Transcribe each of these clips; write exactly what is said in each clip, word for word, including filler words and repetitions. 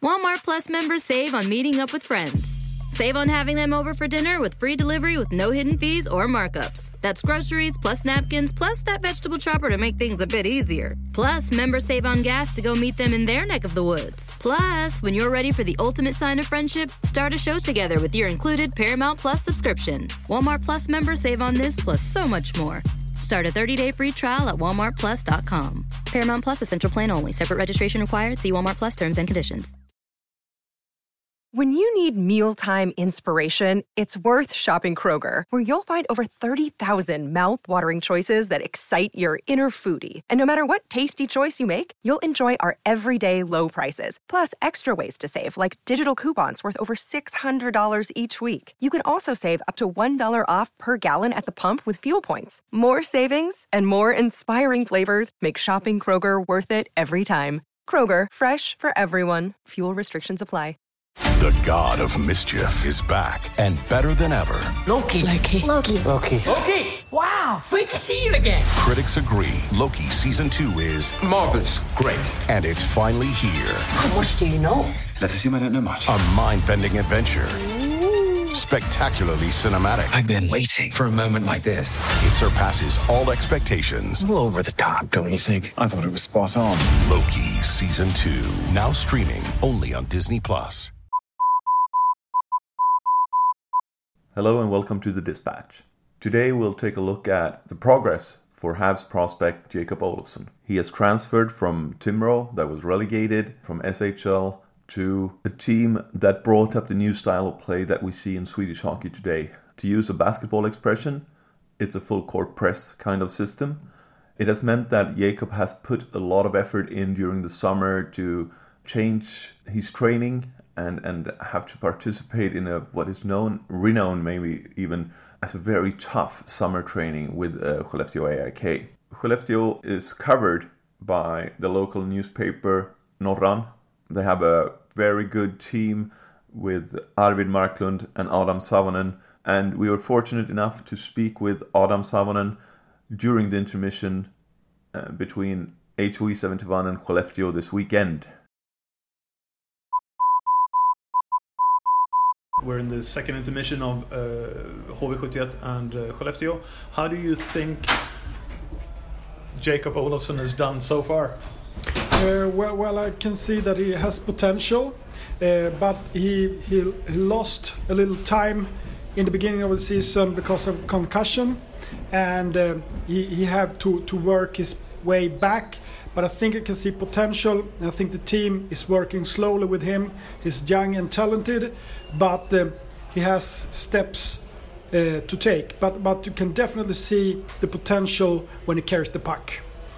Walmart Plus members save on meeting up with friends. Save on having them over for dinner with free delivery with no hidden fees or markups. That's groceries plus napkins plus that vegetable chopper to make things a bit easier. Plus, members save on gas to go meet them in their neck of the woods. Plus, when you're ready for the ultimate sign of friendship, start a show together with your included Paramount Plus subscription. Walmart Plus members save on this plus so much more. Start a thirty-day free trial at walmart plus dot com. Paramount Plus Essential Plan only. Separate registration required. See Walmart Plus terms and conditions. When you need mealtime inspiration, it's worth shopping Kroger, where you'll find over thirty thousand mouth-watering choices that excite your inner foodie. And no matter what tasty choice you make, you'll enjoy our everyday low prices, plus extra ways to save, like digital coupons worth over six hundred dollars each week. You can also save up to one dollar off per gallon at the pump with fuel points. More savings and more inspiring flavors make shopping Kroger worth it every time. Kroger, fresh for everyone. Fuel restrictions apply. The god of mischief is back and better than ever. Loki. Loki. Loki. Loki. Loki. Wow. Great to see you again. Critics agree Loki season two is marvelous. Great. And it's finally here. How much do you know? Let's assume I don't know much. A mind-bending adventure. Ooh. Spectacularly cinematic. I've been waiting for a moment like this. It surpasses all expectations. A little over the top, don't you think? I thought it was spot on. Loki season two. Now streaming only on Disney Plus. Hello and welcome to The Dispatch. Today we'll take a look at the progress for Habs prospect Jacob Olofsson. He has transferred from Timrå, that was relegated from S H L, to a team that brought up the new style of play that we see in Swedish hockey today. To use a basketball expression, it's a full court press kind of system. It has meant that Jacob has put a lot of effort in during the summer to change his training and and have to participate in a what is known, renowned maybe even, as a very tough summer training with uh, Skellefteå A I K. Skellefteå is covered by the local newspaper Norran. They have a very good team with Arvid Marklund and Adam Savonen, and we were fortunate enough to speak with Adam Savonen during the intermission uh, between H V seventy-one and Skellefteå this weekend. We're in the second intermission of uh, H V seventy-one and uh, Skellefteå. How do you think Jacob Olofsson has done so far? Uh, well, well, I can see that he has potential, uh, but he, he he lost a little time in the beginning of the season because of concussion, and uh, he he have to, to work his way back. But I think I can see potential. I think the team is working slowly with him. He's young and talented, but uh, he has steps uh, to take. But but you can definitely see the potential when he carries the puck.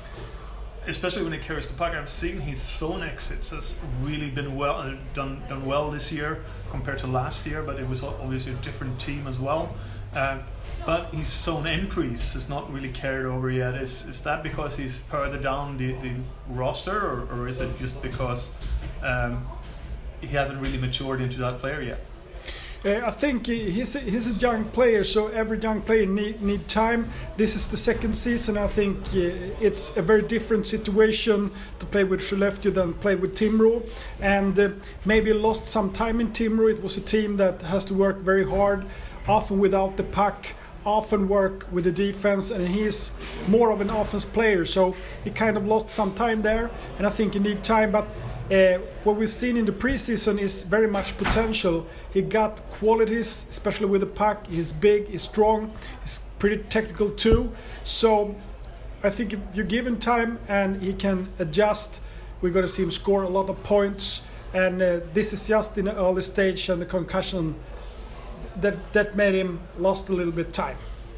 Especially when he carries the puck, I've seen his zone exits has really been well done done well this year compared to last year. But it was obviously a different team as well. Uh, But his zone entries is not really carried over yet. Is is that because he's further down the, the roster, or, or is it just because um, he hasn't really matured into that player yet? Uh, I think he, he's a, he's a young player, so every young player need need time. This is the second season. I think uh, it's a very different situation to play with Skellefteå than play with Timrå, and uh, maybe lost some time in Timrå. It was a team that has to work very hard, often without the puck, often work with the defense, and he's more of an offense player, so he kind of lost some time there, and I think he need time. But uh, what we've seen in the preseason is very much potential. He got qualities, especially with the puck. He's big, he's strong, he's pretty technical too, so I think if you give him time and he can adjust, we're going to see him score a lot of points. And uh, this is just in an early stage, and the concussion that that made him lost a little bit time.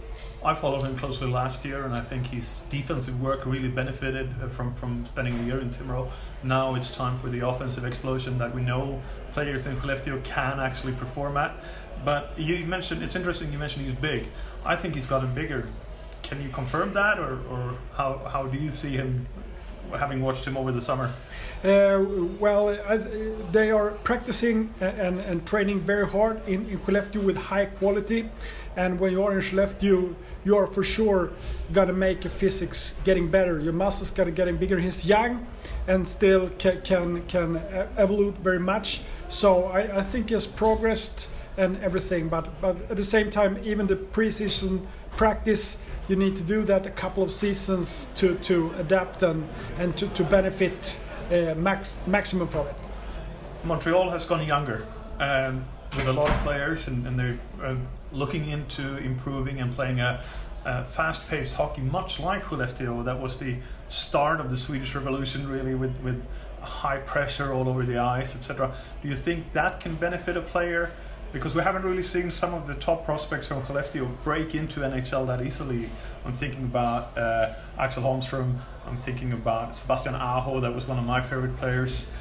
I followed him closely last year, and I think his defensive work really benefited from, from spending a year in Timrå. Now it's time for the offensive explosion that we know players in Skellefteå can actually perform at. But you mentioned, it's interesting you mentioned he's big. I think he's gotten bigger. Can you confirm that, or, or how, how do you see him having watched him over the summer? Uh, well, I, they are practicing and, and training very hard in, in Skellefteå with high quality. And when you are in Skellefteå, you are for sure gonna make your physics getting better. Your muscles gotta getting bigger. He's young and still can can, can evolve very much. So I, I think he has progressed and everything. But but at the same time, even the preseason practice, you need to do that a couple of seasons to, to adapt and, and to, to benefit uh, max, maximum from it. Montreal has gone younger um, with a lot of players, and, and they're uh, looking into improving and playing a, a fast-paced hockey, much like Skellefteå. That was the start of the Swedish Revolution, really, with, with high pressure all over the ice, et cetera. Do you think that can benefit a player? Because we haven't really seen some of the top prospects from Skellefteå break into N H L that easily. I'm thinking about uh, Axel Holmström. I'm thinking about Sebastian Aho. That was one of my favorite players.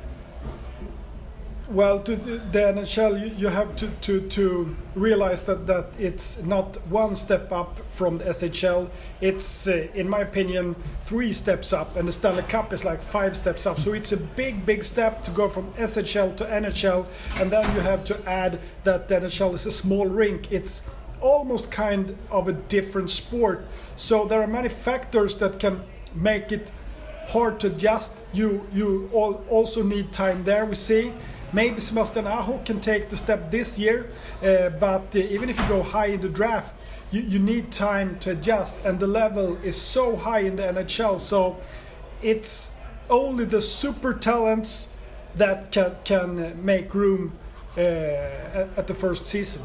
Well, to the N H L, you, you have to, to, to realize that, that it's not one step up from the S H L. It's, uh, in my opinion, three steps up, and the Stanley Cup is like five steps up. So it's a big, big step to go from S H L to N H L, and then you have to add that the N H L is a small rink. It's almost kind of a different sport. So there are many factors that can make it hard to adjust. You you all also need time there, we see. Maybe Sebastian Aho can take the step this year, uh, but uh, even if you go high in the draft, you, you need time to adjust, and the level is so high in the N H L, so it's only the super talents that can, can make room uh, at, at the first season.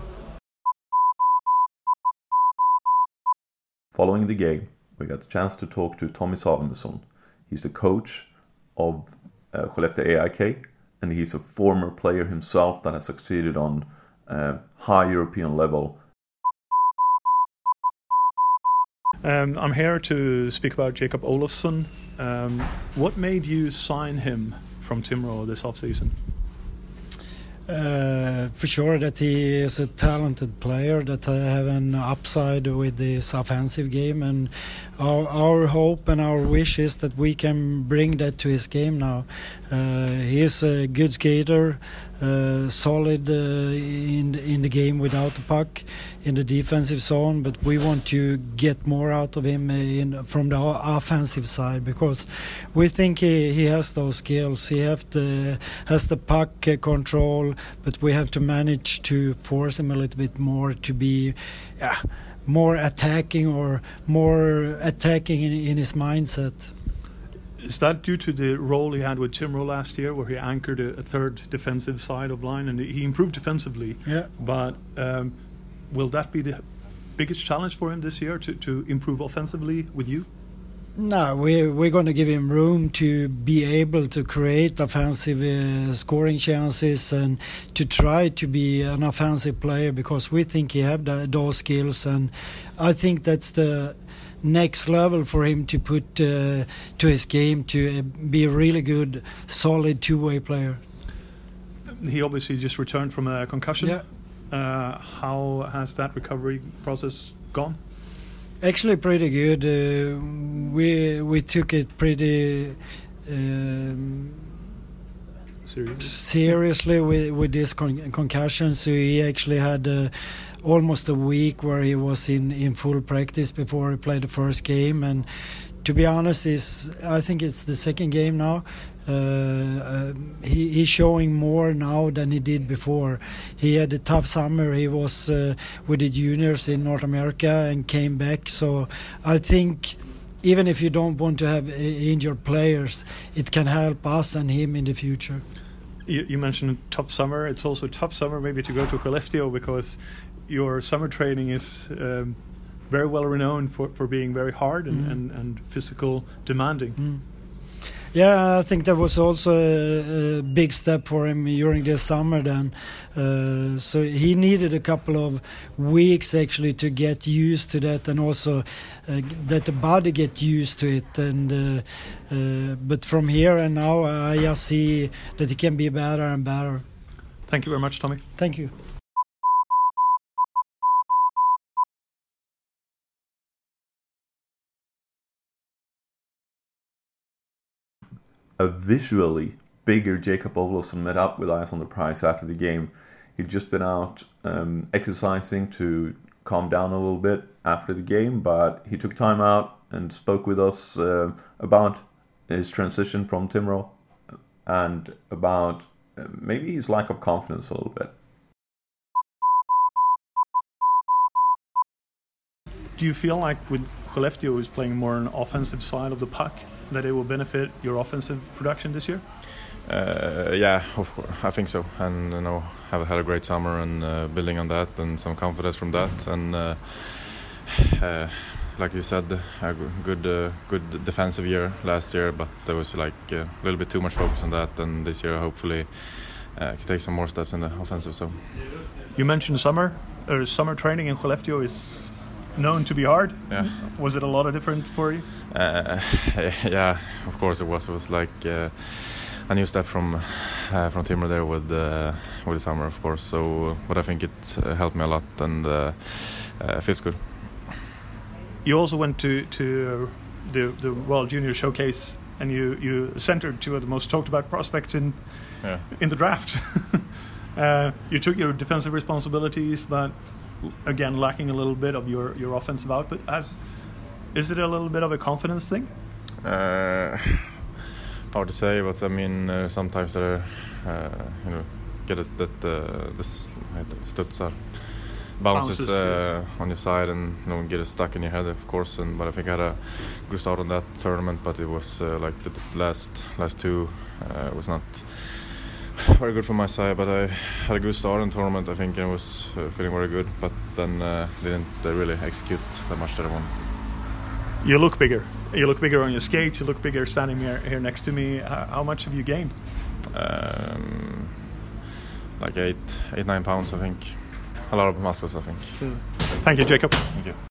Following the game, we got the chance to talk to Tommy Salomonsson. He's the coach of uh, Skellefteå A I K, and he's a former player himself that has succeeded on uh, high European level. Um, I'm here to speak about Jacob Olofsson. Um, what made you sign him from Timrå this offseason? Uh, for sure that he is a talented player that uh, have an upside with this offensive game, and our, our hope and our wish is that we can bring that to his game now. Uh, he is a good skater, uh, solid uh, in in the game without the puck in the defensive zone, but we want to get more out of him in from the offensive side, because we think he, he has those skills. He have the, has the puck control, but we have to manage to force him a little bit more to be yeah, more attacking or more attacking in, in his mindset. Is that due to the role he had with Timrå last year, where he anchored a, a third defensive side of line, and he improved defensively? Yeah. But um, will that be the biggest challenge for him this year, to, to improve offensively with you? No, we, we're going to give him room to be able to create offensive uh, scoring chances and to try to be an offensive player, because we think he have the, those skills, and I think that's the next level for him to put uh, to his game, to be a really good, solid two-way player. He obviously just returned from a concussion. Yeah. Uh, how has that recovery process gone? Actually, pretty good. Uh, we we took it pretty um, seriously, seriously with with this con- concussion. So he actually had uh, almost a week where he was in, in full practice before he played the first game. And to be honest, is I think it's the second game now. Uh, uh, he, he's showing more now than he did before. He had a tough summer. He was uh, with the juniors in North America and came back. So I think even if you don't want to have uh, injured players, it can help us and him in the future. You, you mentioned a tough summer. It's also a tough summer maybe to go to Skellefteå, because your summer training is um, very well renowned for, for being very hard and, mm. and, and physical demanding. Mm. Yeah, I think that was also a, a big step for him during the summer then. Uh, so he needed a couple of weeks actually to get used to that, and also uh, that the body get used to it. And uh, uh, but from here and now, I just see that he can be better and better. Thank you very much, Tommy. Thank you. a visually bigger Jacob Olofsson met up with Eyes on the Prize after the game. He'd just been out um, exercising to calm down a little bit after the game, but he took time out and spoke with us uh, about his transition from Timrå and about uh, maybe his lack of confidence a little bit. Do you feel like with Skellefteå, who's playing more on the offensive side of the puck, that it will benefit your offensive production this year? Uh, yeah, of course, I think so. And you know, have had a great summer and uh, building on that and some confidence from that. And uh, uh, like you said, a good, uh, good defensive year last year, but there was like uh, a little bit too much focus on that. And this year, hopefully, uh, can take some more steps in the offensive zone. You mentioned summer, or summer training in Skellefteå is known to be hard. Yeah. Was it a lot of different for you? Uh, yeah, of course it was. It was like uh, a new step from uh, from Timrå there with uh, with the summer, of course. So, but I think it uh, helped me a lot and uh, uh, feels good. You also went to to the the World Junior Showcase, and you you centered two of the most talked about prospects in yeah. in the draft. uh, you took your defensive responsibilities, but again lacking a little bit of your, your offensive output. As is it a little bit of a confidence thing? Uh, hard to say, but I mean uh, sometimes there, uh, you know, get it that uh, this studsar bounces, Bounces, uh, yeah. on your side and you know get it stuck in your head, of course. And but I think I had a good start on that tournament, but it was uh, like the last last two uh, was not very good from my side, but I had a good start in the tournament, I think, and was uh, feeling very good, but then uh, didn't uh, really execute that much that I wanted. You look bigger. You look bigger on your skates. You look bigger standing here, here next to me. How, how much have you gained? Um, like eight, eight, nine pounds, I think. A lot of muscles, I think. Thank you, Jacob. Thank you.